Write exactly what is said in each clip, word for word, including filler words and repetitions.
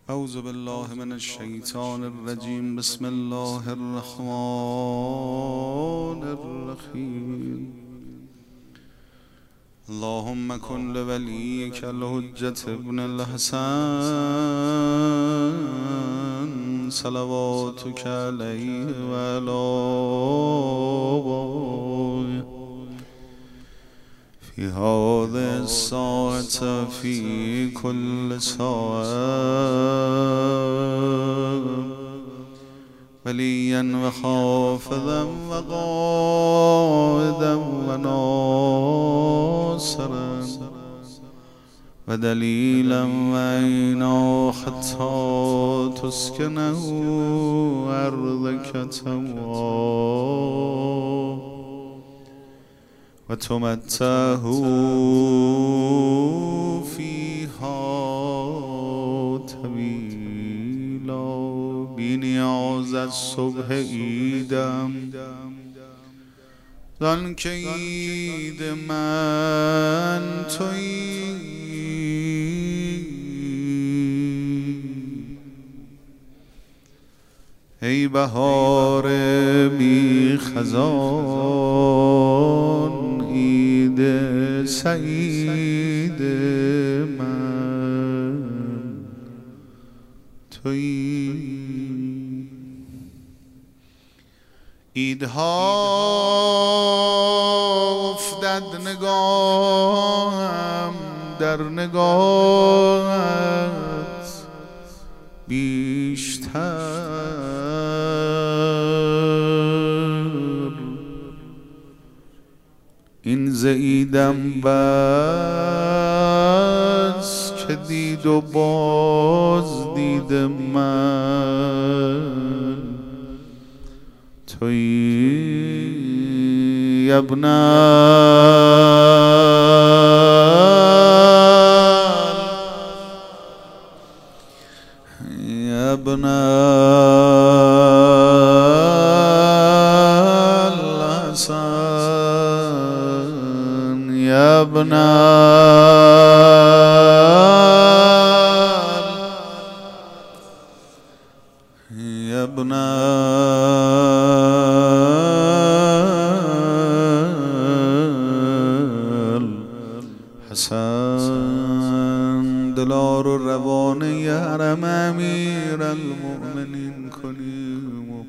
أعوذ بالله من الشيطان الرجيم. بسم الله الرحمن الرحيم. اللهم كن لوليك الحجة ابن الحسن صلواتك عليه وعلى آله في هذه الساعة في كل ساعة وليا وحافظا وقائدا وناصرا ودليلا وعينا حتى تسكنه أرضك تمام وتمتعه فيها طويلا. بنیاز از صبح عیدم زان که عید من تویی، ای بهار بی خزان عید سعید من تویی. عیدها افتد نگاهم در نگاهت بیشتر، این ز عیدم بس که دید و باز دید من تویی. ابن ابن الحسن يا ابن يا ابن الحسن. دلار و روانه حرم امیر المؤمنین کنیم و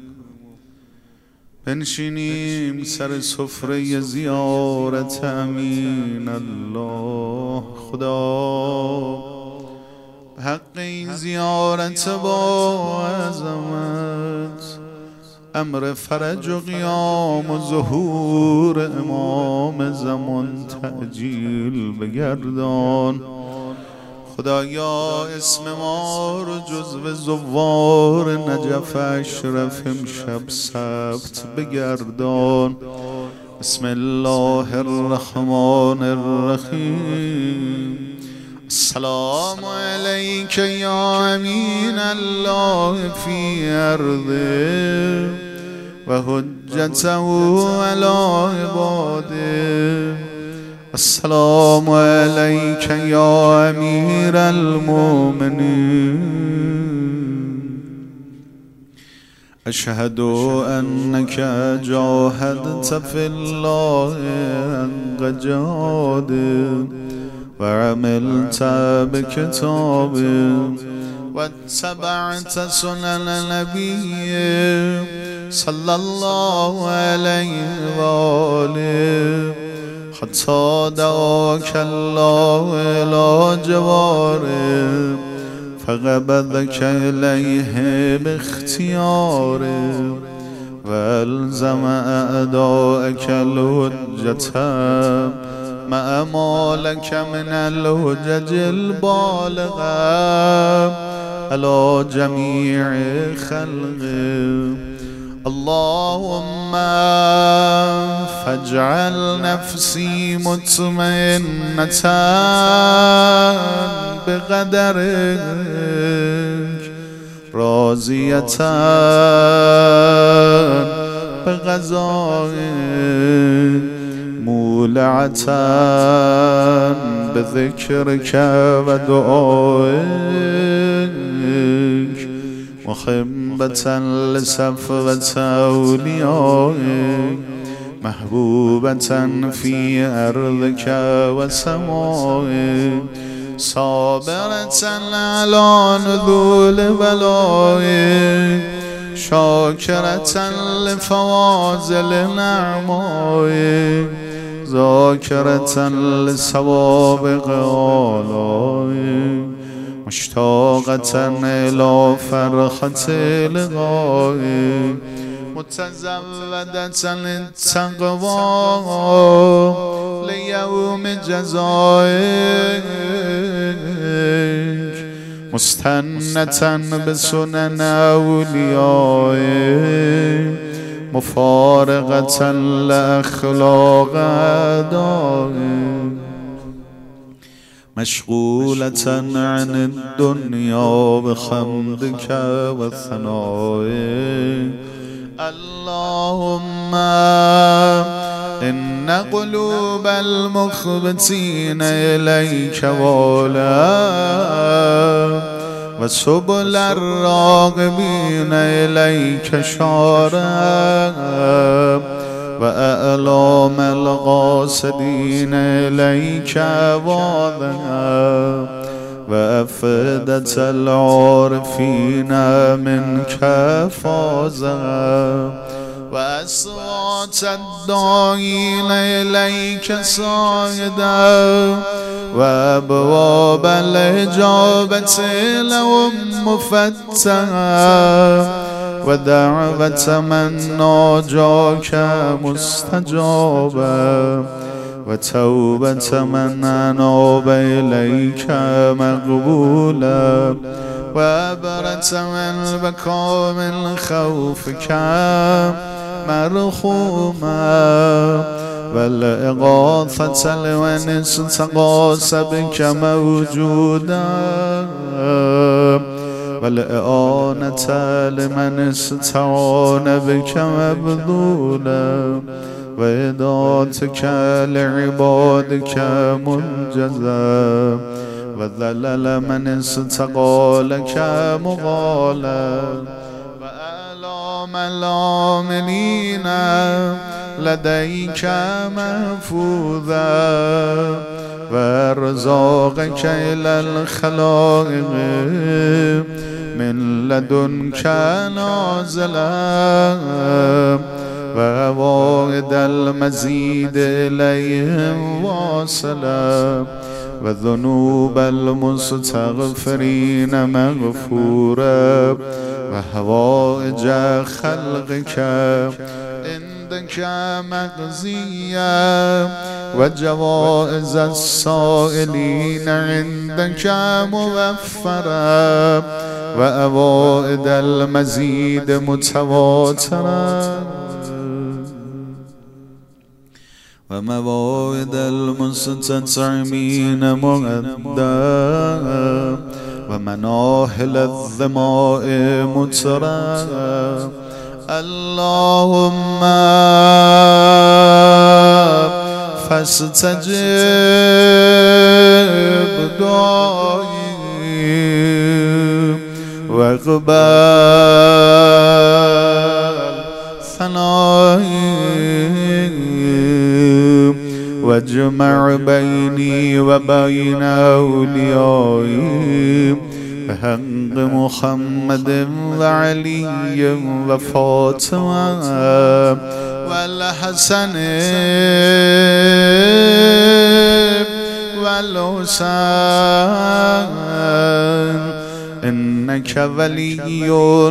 بنشینیم سر سفره زیارت امین الله. خدا به حق این زیارت با عظمت امر فرج و قیام و ظهور امام زمان تعجیل بگردان. خدایا اسم ما رو جزو زوار نجف اشرف امشب ثبت بگردان. بسم الله الرحمن الرحیم. السلام علیک یا امین الله فی ارضه و حجته علی عباده. السلام علیک یا امیر المؤمنین. اشهد انک جاهدت فی الله حق جهاده و عملت بکتابه و اتبعت سنن نبیه صلی الله علیه و آله حتی دعاک الله الی جواره فقبضک الیه باختیاره و الزم اعداءک الحجة مع ما لك من الحجج البالغة على جميع خلقه. اللهم فاجعل نفسي مطمئنة بقدرك راضية بقضائك مولعة بذكرك ودعائك محبة لصفوة أوليائك محبوبة في أرضك وسمائك صابرة على نذول بلائك شاكرة لفواضل نعمائك ذاكرة لسوابق آلائك مشتاقة إلى فرحة لقائك متزودة للتقوى ليوم جزائك مستنة بسنن أوليائك مفارقة لأخلاق أعدائك مشغولة عن الدنيا بحمدك وثنائك اللهم إن قلوب المخبتين إليك ولا وسبل الراغبين إليك شارب وأعلام القاصدين إليك واضح وأفئدة العارفين منك فازا وأصوات الداعين إليك صاعدا وأبواب الإجابة لهم مفتحة ودعوة من ناجاك مستجابة وتوبة من أناب إليك مقبولا وأبرة من بكى من خوفك مرحوما والإغاثة لمن استغاث بك موجودا والإعانة لمن استعان بك مبذولا وإداتك لعبادك منجزا وذلل من استقالك مغالا وآلام العاملين لديك محفوظا وارزاقك إلى الخلائق من لدنك نازلا ووعد المزيد إليهم واصلا وذنوب المستغفرين مغفورا وحوائج خلقك عندك مقضيا وجوائز السائلين عندك موفرا وأوائد المزيد متواترا ومواعيد المستطعمين مؤدى ومناهل الظماء مترى اللهم فاستجب دعائي واقبل ثنائي واجمع بيني وبين أوليائي بحق محمد وعلي وفاطمة والحسن والحسين إنك ولي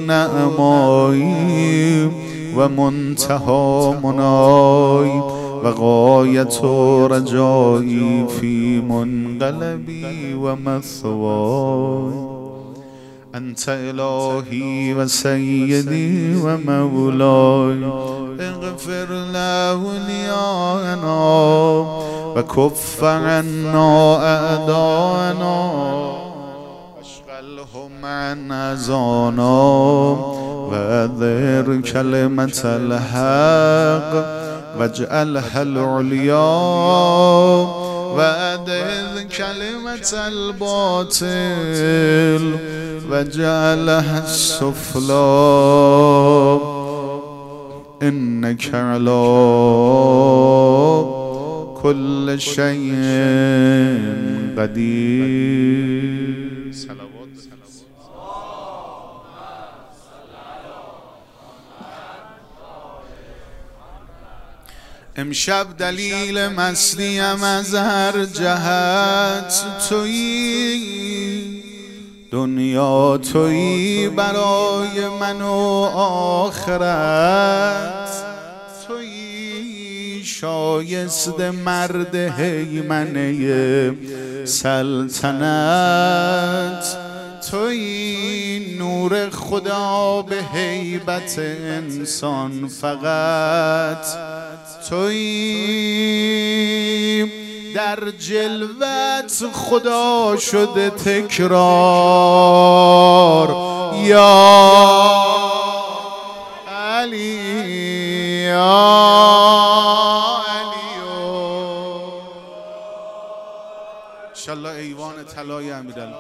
نعمائي ومنتهى مناي وغاية رجائي في منقلبي ومثواي أنت إلهي وسيدي ومولاي اغفر لأوليائنا وكف عنا أعداءنا واشغلهم عن أذانا وأظهر كلمة الحق واجعلها العليا وأدذ كلمة الباطل وجعلها السفلى إنك على كل شيء قدير. امشب دلیل مستیم از هر جهت تویی، دنیا تویی برای من و آخرت تویی، شایست مرد هیمنه سلطنت تویی، نور خدا به هیبت انسان فقط تویی، در جلوت خدا شده تکرار یا علی یا علی. انشالله ایوان طلای امیرالمومنین.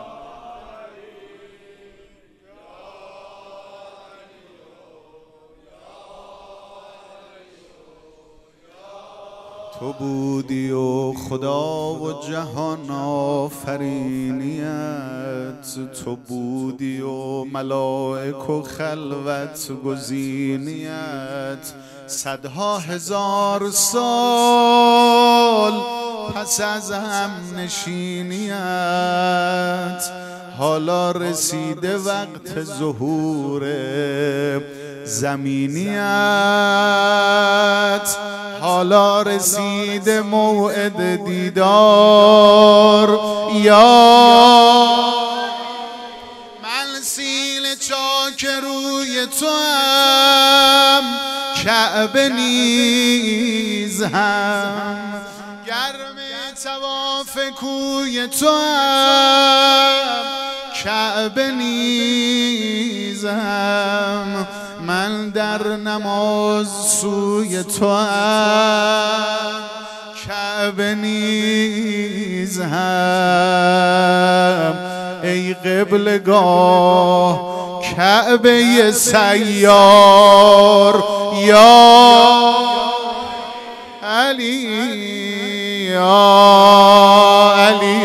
تو بودی و خدا و جهان آفرینیت، تو بودی و ملائک و خلوت گزینیت، صدها هزار سال پس از هم نشینیت، حالا رسیده وقت ظهور زمینیت، حالا رسیده موعد دیدار یا من سیل چاک روی تو هم کعبه نیز هم، گرم طواف کوی تو هم کعبه نیز هم، من در نماز سوی تو هم کعبه نیز هم، ای قبلگاه کعبه سیار یا علی یا علی.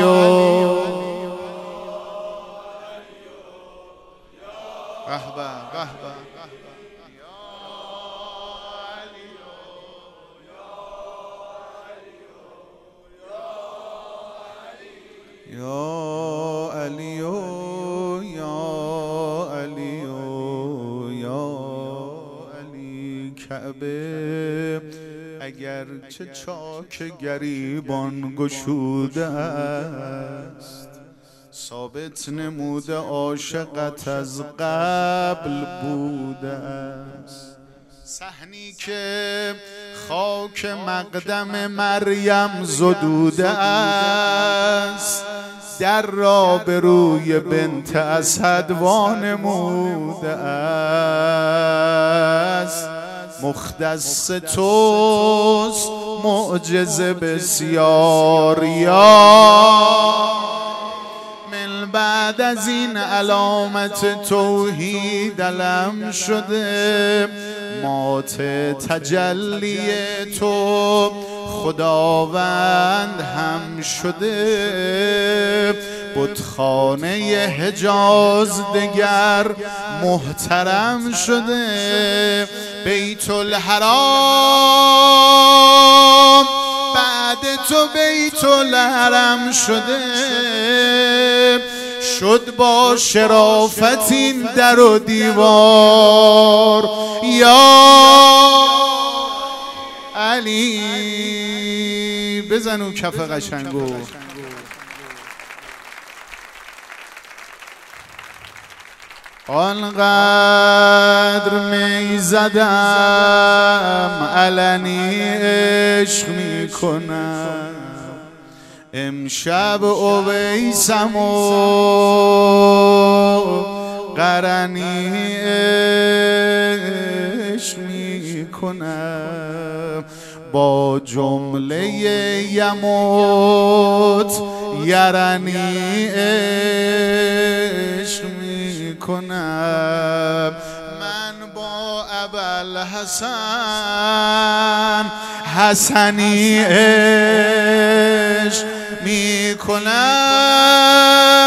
یا علی یا علی یا علی. کعبه اگر چه چاک گریبان گشوده است، ثابت نموده عاشقت از قبل بوده است، صحنی که خاک مقدم مریم زدوده است، در را به روی بنت اسد وانموده است، مختص توست معجزه بسیار یا من بعد از این علامت توحید علم شده، مات تجلی تو خداوند هم شده، بتخانه حجاز دگر محترم شده، بیت الحرام بعد تو بیت الحرم شده، شد با شرافت این در و دیوار یا علی. بزنو کف قشنگو. آنقدر می زدم علنی عشق می کنم، امشب اویسم و قرنی عشق می کنم، با جمله یموت یرنی عشق کنم من با ابوالحسن حسنی عشق می کنم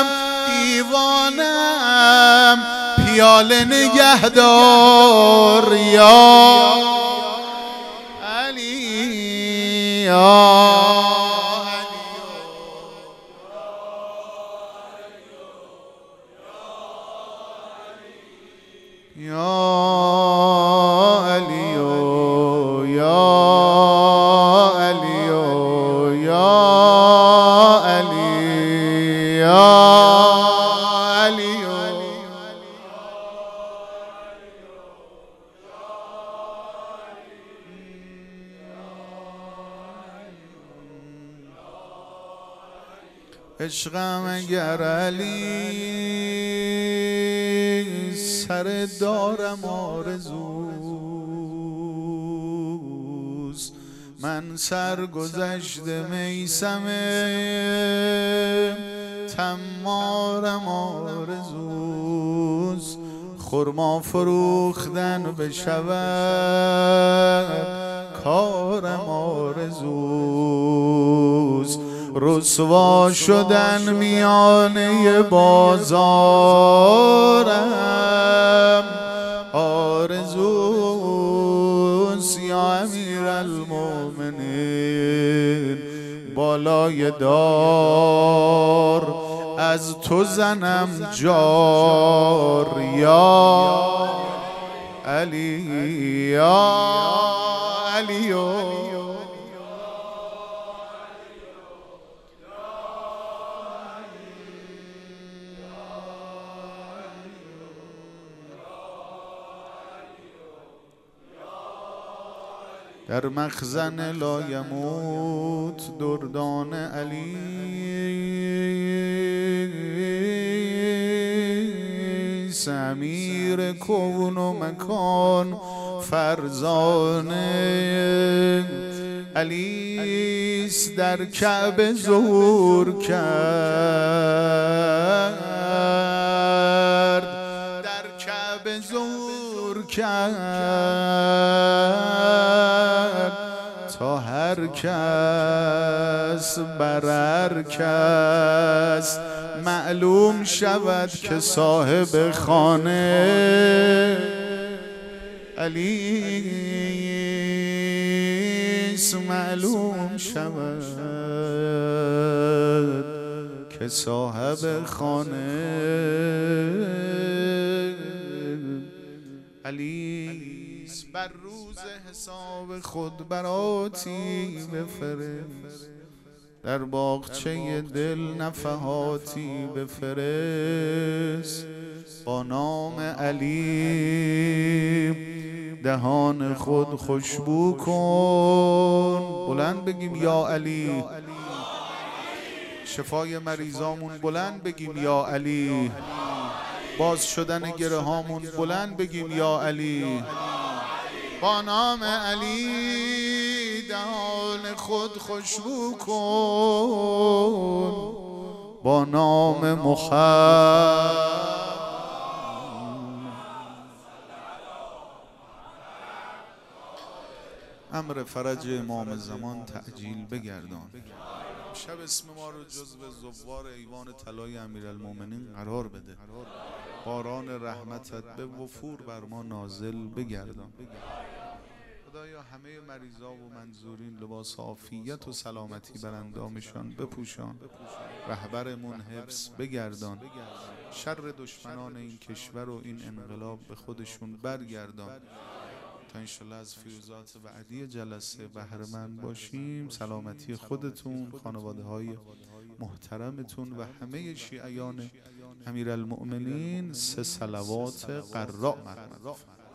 دیوانم پیاله نگهدار یا علی یا عشقم اگر علی سر دارم آرزوست من سرگذشت میسم تمارم آرزوست خرما فروختن بشود کارم آرزوست رسوا شدن میانه بازارم آرزوست یا امیرالمومنین بالای دار از تو زنم جار یا علی یا علی در مخزن لایموت دردان علی امیر کون و مکان فرزانه علیس در کعبه ظهور کرد در کعبه ظهور کرد تا هر کس بر هر کس معلوم شود که صاحب خانه علیس معلوم شود که صاحب خانه علیس بر روز حساب خود براتی بفرست در باغچه دل نفحاتی بفرست با نام علی دهان خود خوشبو کن بلند بگیم یا علی شفای مریضامون بلند بگیم یا علی باز شدن گره هامون بلند بگیم یا علی با نام علی دهان خود خوشبو کن با نام محمد امر فرج امام زمان تعجیل بگردان شب اسم ما رو جزو زوار ایوان طلای امیرالمومنین قرار بده باران رحمتت به وفور بر ما نازل بگردان خدایا همه مریضا و منظورین لباس عافیت و سلامتی بر اندامشان بپوشان رهبرمون حفظ بگردان شر دشمنان این کشور و این انقلاب به خودشون برگردان تا انشالله از فیوزات بعدی جلسه بهره‌مند باشیم سلامتی خودتون خانواده های محترمتون و همه شیعیان امیرالمؤمنین سه صلوات قراء مرمد